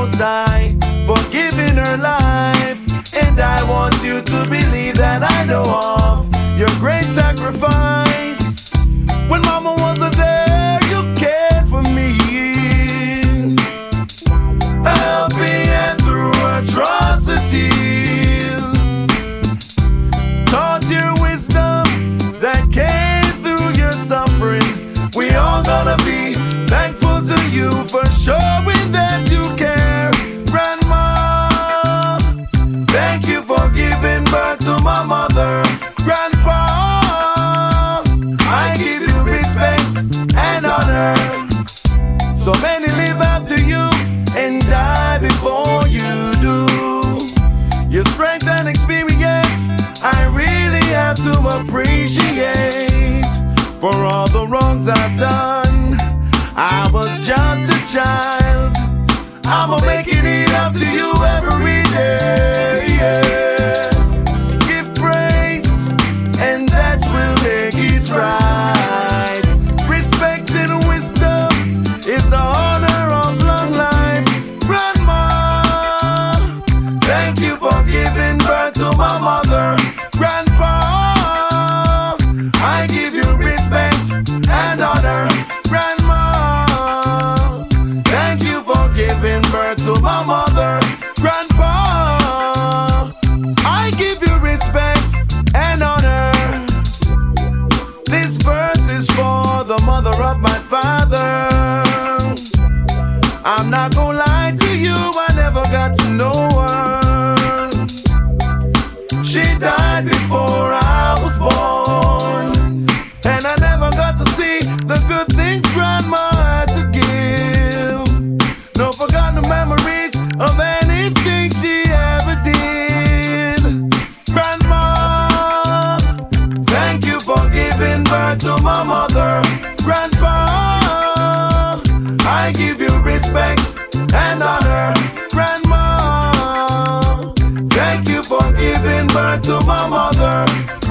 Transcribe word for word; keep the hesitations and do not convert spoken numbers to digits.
Most High for giving her life. And I want you to believe that I know of your great sacrifice. When mama wasn't there, you cared for me, helping and through atrocities. Taught your wisdom that came through your suffering. We all gonna be thankful to you for showing that you care. Grandma, thank you for giving birth to my mother. Grandpa, I give you respect and honor. So many live after you and die before you do. Your strength and experience I really have to appreciate. For all the wrongs I've done, I was just a child. I'ma make it eat up to you every day, yeah. Give praise, and that will make it right. Respect and wisdom is the honor of long life. Grandma, thank you for giving birth to my mother. Grandpa, I give you respect and honor. Grandma, thank you for giving birth to my mother. Grandpa, I give you respect and honor. This verse is for the mother of my father. I'm not gonna lie to you, I never got to know her. She died before I was born, and I never got to see the good things Grandma had to give. No forgotten memories of anything she ever did. Grandma, thank you for giving birth to my mother. Grandpa, I give you respect and honor. Grandma, thank you for giving birth to my mother.